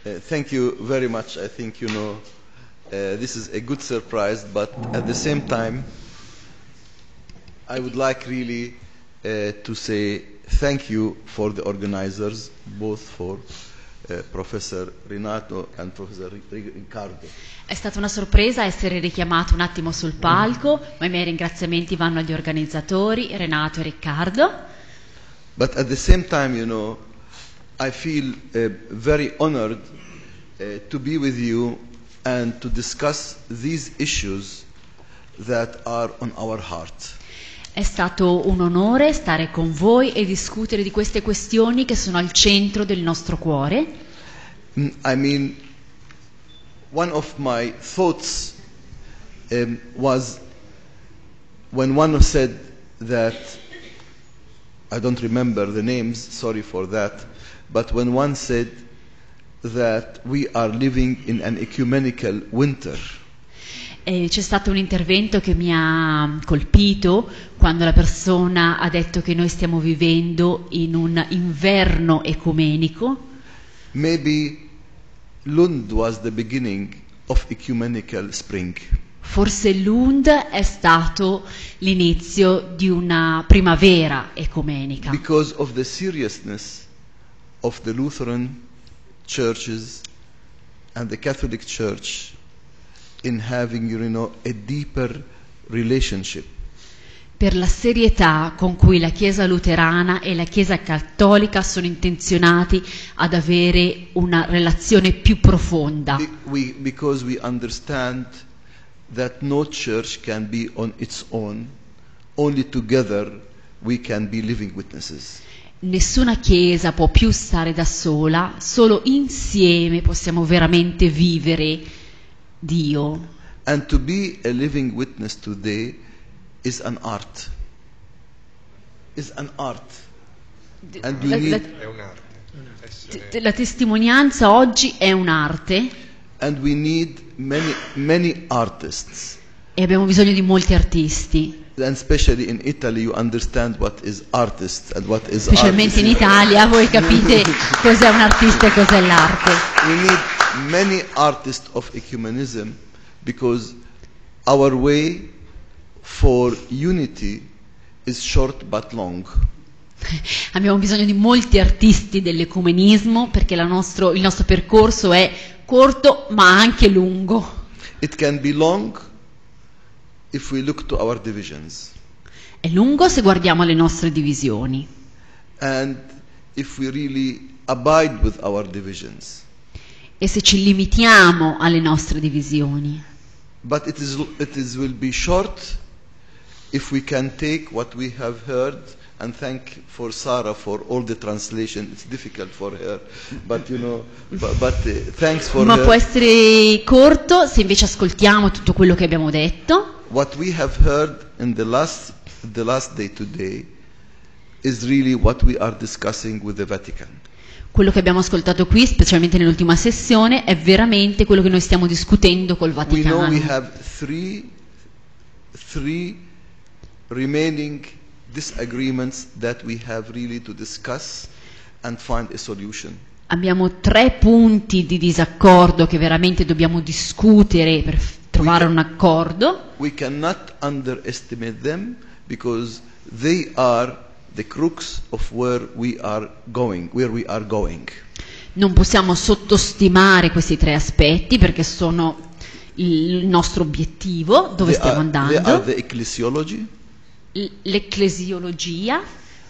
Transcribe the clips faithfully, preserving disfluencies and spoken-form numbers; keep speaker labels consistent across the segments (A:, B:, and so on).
A: Uh, thank you very much. I think you know uh, this is a good surprise, but at the same time, I would like really uh, to say thank you for the organizers, both for uh, Professor Renato and Professor Riccardo.
B: È stata una sorpresa essere richiamato un attimo sul palco, ma i miei ringraziamenti vanno agli organizzatori, Renato e Riccardo.
A: But at the same time, you know, I feel uh, very honored uh, to be with you and to discuss these issues that are on our heart.
B: È stato un onore stare con voi e discutere di queste questioni che sono al centro del nostro cuore.
A: I mean, one of my thoughts um, was when one said that, I don't remember the names, sorry for that, but when one said that we are living in an ecumenical winter.
B: E c'è stato un intervento che mi ha colpito quando la persona ha detto che noi stiamo vivendo in un inverno ecumenico.
A: Maybe Lund was the beginning of ecumenical spring.
B: Forse Lund è stato l'inizio di una primavera ecumenica.
A: Because of the seriousness of the Lutheran churches and the Catholic Church in having, you know, a deeper relationship.
B: Per la serietà con cui la Chiesa luterana e la Chiesa cattolica sono intenzionati ad avere una relazione più profonda.
A: Be- we, because we understand that no church can be on its own, only together we can be living witnesses.
B: Nessuna Chiesa può più stare da sola, solo insieme possiamo veramente vivere Dio.
A: And to be a living witness today is an art. Is an art. And we
B: La,
A: need,
B: la,
C: È un'arte. Essere...
B: te- la testimonianza oggi è un'arte
A: and we need many, many artists.
B: e abbiamo bisogno di molti artisti.
A: And especially in Italy you understand what is artist and what is
B: Specialmente in
A: artist.
B: Italia voi capite cos'è un artista e cos'è l'arte.
A: We need many artists of ecumenism because our way for unity is short but long.
B: Abbiamo bisogno di molti artisti dell'ecumenismo perché la nostro, il nostro percorso è corto ma anche lungo.
A: It can be long if we look to our divisions.
B: È lungo se guardiamo alle nostre divisioni
A: And if we really abide with our divisions.
B: e se ci limitiamo alle nostre divisioni.
A: But it is it is will be short if we can take what we have heard, and thank for Sarah for all the translation. It's difficult for her, but you know, but, but uh, thanks for
B: Ma
A: her.
B: può essere corto se invece ascoltiamo tutto quello che abbiamo detto.
A: What we have heard in the last the last day today is really what we are discussing with the Vatican.
B: Quello che abbiamo ascoltato qui, specialmente nell'ultima sessione, è veramente quello che noi stiamo discutendo col
A: We know
B: Vaticano.
A: we have three three remaining disagreements that we have really to discuss and find a solution.
B: Abbiamo tre punti di disaccordo che veramente dobbiamo discutere per f- trovare un accordo.
A: We cannot underestimate them because they are the crux of where we are going, where we are going.
B: Non possiamo sottostimare questi tre aspetti perché sono il nostro obiettivo, dove
A: They
B: stiamo
A: are, they
B: andando.
A: are the ecclesiology,
B: L- l'ecclesiologia,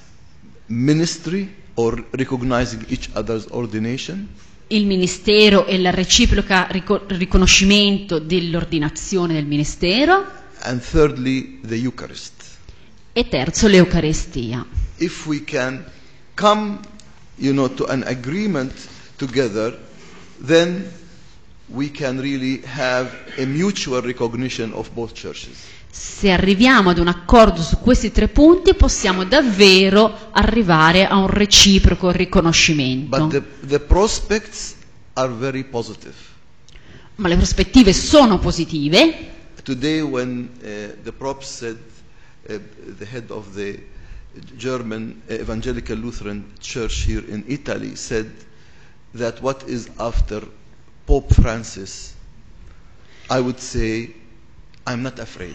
A: ministry or recognizing each other's ordination,
B: il ministero e la reciproca rico- riconoscimento dell'ordinazione del ministero,
A: and thirdly the Eucharist.
B: e terzo l'Eucaristia.
A: If we can come, you know, to an agreement together, then we can really have a mutual recognition of both churches.
B: Se arriviamo ad un accordo su questi tre punti possiamo davvero arrivare a un reciproco riconoscimento.
A: But the, the prospects are very positive.
B: Ma le prospettive sono positive.
A: Today when uh, the Pope said, uh, the head of the German Evangelical Lutheran Church here in Italy said that what is after Pope Francis, I would say I'm not afraid.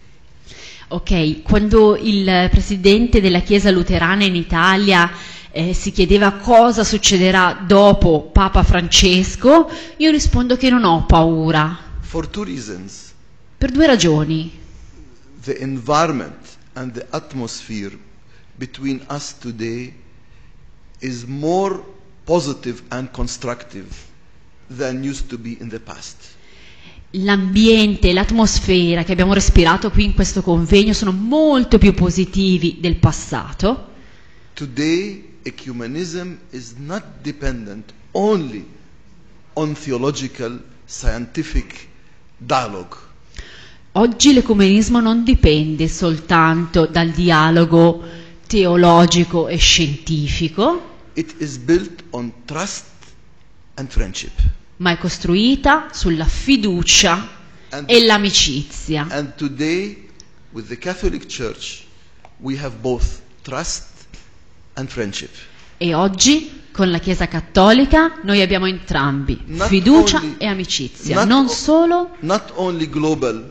B: Ok, quando il presidente della Chiesa luterana in Italia eh, si chiedeva cosa succederà dopo Papa Francesco, io rispondo che non ho paura,
A: For two reasons.
B: per due ragioni.
A: The environment and the atmosphere between us today is more positive and constructive than used to be in the past.
B: L'ambiente, l'atmosfera che abbiamo respirato qui in questo convegno sono molto più positivi del passato.
A: Today, ecumenism is not dependent only on theological, scientific dialogue.
B: Oggi l'ecumenismo non dipende soltanto dal dialogo teologico e scientifico,
A: It is built on trust and friendship.
B: ma è costruita sulla fiducia
A: And,
B: e l'amicizia.
A: and today, with the Catholic Church, we have both trust and friendship.
B: E oggi, con la Chiesa Cattolica, noi abbiamo entrambi,
A: Not
B: fiducia
A: only-
B: e amicizia,
A: not
B: non
A: o-
B: solo,
A: Not only global,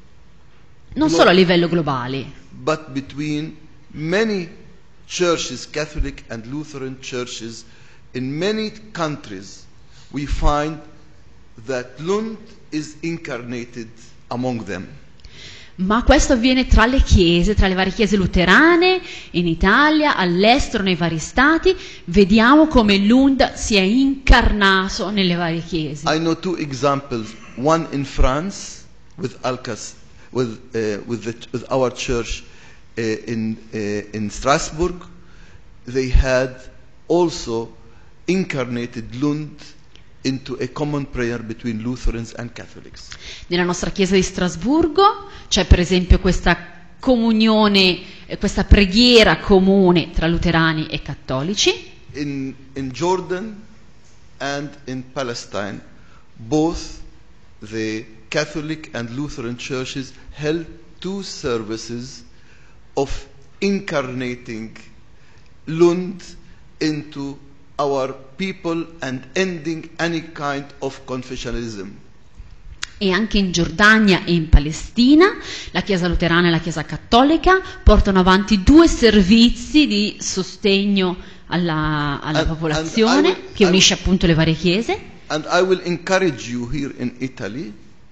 B: non
A: glo-
B: solo a livello globale,
A: but between many churches, Catholic and Lutheran churches, in many countries, we find that Lund is incarnated among them.
B: ma questo avviene tra le chiese, tra le varie chiese luterane, in Italia, all'estero, nei vari stati. Vediamo come Lund sia incarnato nelle varie chiese.
A: I know two examples. One in France with Alcas, with uh, with, the, with our church uh, in uh, in Strasbourg. They had also incarnated Lund into a common prayer between Lutherans and Catholics.
B: Nella nostra chiesa di Strasburgo c'è per esempio questa comunione, eh, questa preghiera comune tra luterani e cattolici.
A: In in Jordan and in Palestine, both the Catholic and Lutheran churches held two services of incarnating Lund into our people and ending any kind of confessionalism.
B: E anche in Giordania e in Palestina la Chiesa luterana e la Chiesa cattolica portano avanti due servizi di sostegno alla, alla
A: And-
B: popolazione,
A: and I will-
B: che
A: I will-
B: unisce appunto le varie chiese.
A: And I will encourage you here in Italy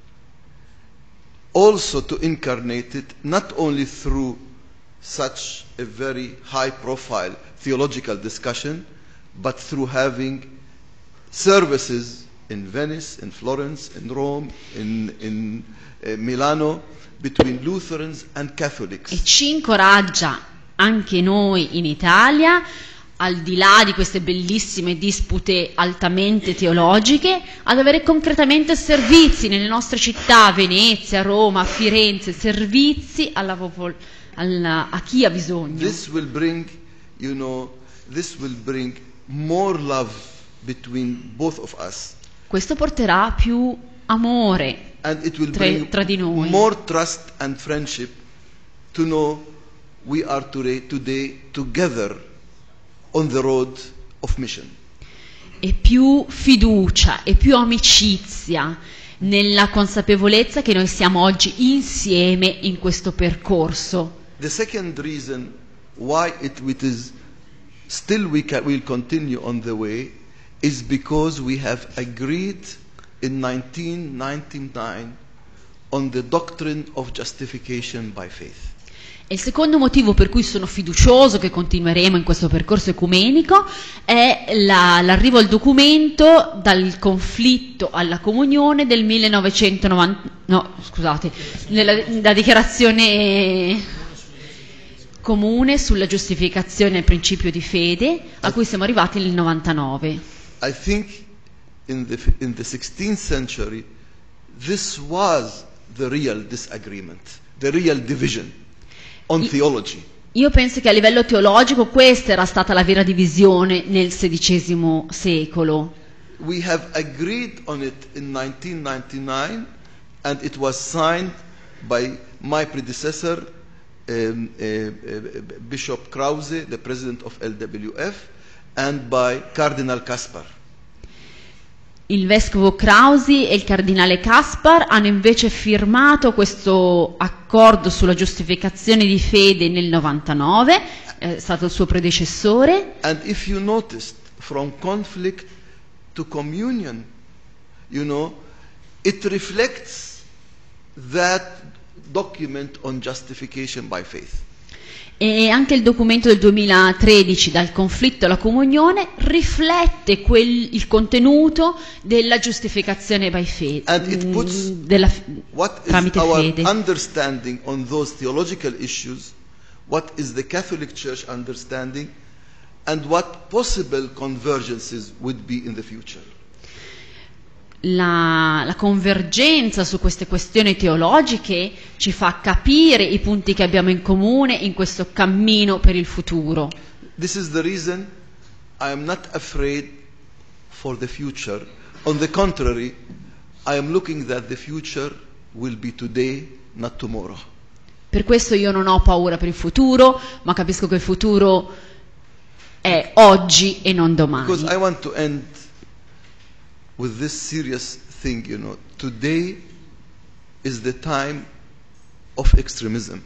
A: also to incarnate it not only through such a very high profile theological discussion, but through having services in Venice, in Florence, in Rome, in, in uh, Milano, between Lutherans and Catholics.
B: E ci incoraggia anche noi in Italia, al di là di queste bellissime dispute altamente teologiche, ad avere concretamente servizi nelle nostre città, Venezia, Roma, Firenze, servizi alla popol- alla- a chi ha bisogno.
A: This will bring, you know, this will bring more love between both of us.
B: Questo porterà più amore
A: And it will
B: tra,
A: bring
B: tra di noi.
A: more trust and friendship to know we are today, today together on the road of mission.
B: E più fiducia e più amicizia nella consapevolezza che noi siamo oggi insieme in questo percorso.
A: The second reason why it, it is still we can, will continue on the way is because we have agreed in nineteen ninety-nine on the doctrine of justification by faith.
B: E il secondo motivo per cui sono fiducioso che continueremo in questo percorso ecumenico è la, l'arrivo al documento dal conflitto alla comunione del millenovecentonovanta, no, scusate, nella, la dichiarazione comune sulla giustificazione e il principio di fede a cui siamo arrivati nel novantanove.
A: I think in the, in the sixteenth century, this was the real disagreement, the real division on
B: I-
A: theology.
B: Io penso che a livello teologico questa era stata la vera divisione nel sedicesimo secolo.
A: We have agreed on it in nineteen ninety-nine, and it was signed by my predecessor, um, uh, uh, Bishop Krause, the president of L W F, and by Cardinal Kaspar.
B: Il vescovo Krausi e il cardinale Kaspar hanno invece firmato questo accordo sulla giustificazione di fede nel novantanove, è stato il suo predecessore.
A: And if you noticed, from conflict to communion, you know, it reflects that document on justification by faith.
B: E anche il documento del duemilatredici, dal conflitto alla comunione, riflette quel, il contenuto della giustificazione by faith,
A: And it puts
B: della,
A: what is
B: tramite
A: our
B: fede.
A: understanding on those theological issues, what is the Catholic Church understanding, and what possible convergences would be in the future.
B: La, la convergenza su queste questioni teologiche ci fa capire i punti che abbiamo in comune in questo cammino per il futuro.
A: This is the reason I am not afraid for the future. On the contrary, I am looking that the future will be today, not tomorrow.
B: Per questo io non ho paura per il futuro, ma capisco che il futuro è oggi e non domani.
A: Because I want to end with this serious thing, you know. Today is the time of extremism.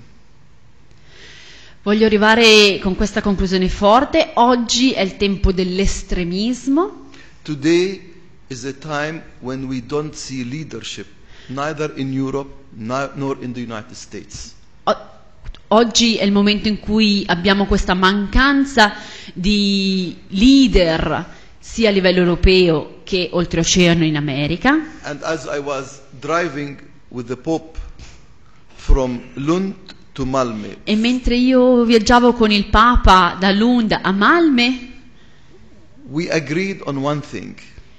B: Voglio arrivare con questa conclusione forte. Oggi è il tempo dell'estremismo.
A: Today is a time when we don't see leadership, neither in Europe ni- nor in the United States.
B: O- Oggi è il momento in cui abbiamo questa mancanza di leader sia a livello europeo che oltreoceano in America.
A: And as I was driving with the Pope from Lund to Malmö,
B: E mentre io viaggiavo con il Papa da Lund a Malmö,
A: we agreed on one thing,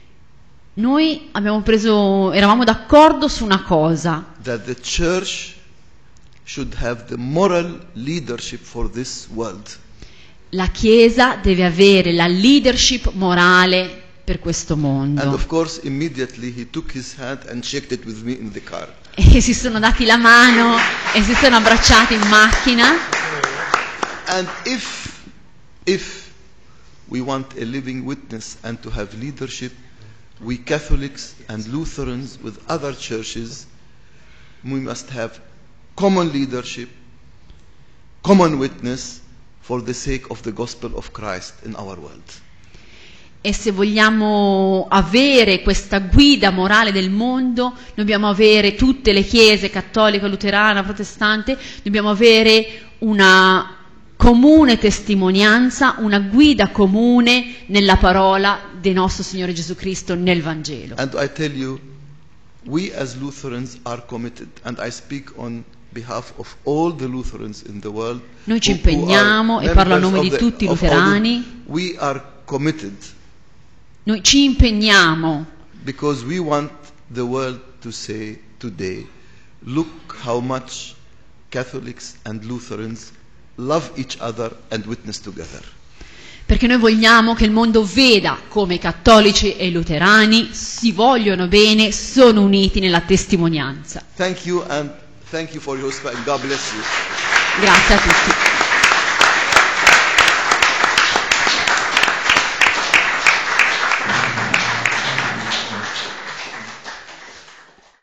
B: noi abbiamo preso, eravamo d'accordo su una cosa,
A: that the Church should have the moral leadership for this world.
B: la Chiesa deve avere la leadership morale per questo
A: And
B: mondo.
A: of course, immediately he took his hand and shook it with me in the car.
B: E si sono dati la mano e si sono abbracciati in macchina.
A: And if, if we want a living witness and to have leadership, we Catholics and Lutherans with other churches, we must have common leadership, common witness for the sake of the gospel of Christ in our world.
B: E se vogliamo avere questa guida morale del mondo, dobbiamo avere tutte le chiese, cattolica, luterana, protestante, dobbiamo avere una comune testimonianza, una guida comune nella parola del nostro Signore Gesù Cristo nel Vangelo.
A: And I tell you, we as Lutherans are committed, and I speak on behalf of all the Lutherans in the world.
B: Noi ci
A: who- who are
B: impegniamo, e parlo a
A: members
B: nome
A: of
B: di
A: the-
B: tutti i
A: of all the-
B: luterani.
A: We are committed
B: Noi ci impegniamo
A: because we want the world to say today, look how much Catholics and Lutherans love each other and witness together.
B: perché noi vogliamo che il mondo veda come i cattolici e i luterani si vogliono bene, sono uniti nella testimonianza.
A: Thank you, and thank you for your respect. God bless you.
B: Grazie a tutti.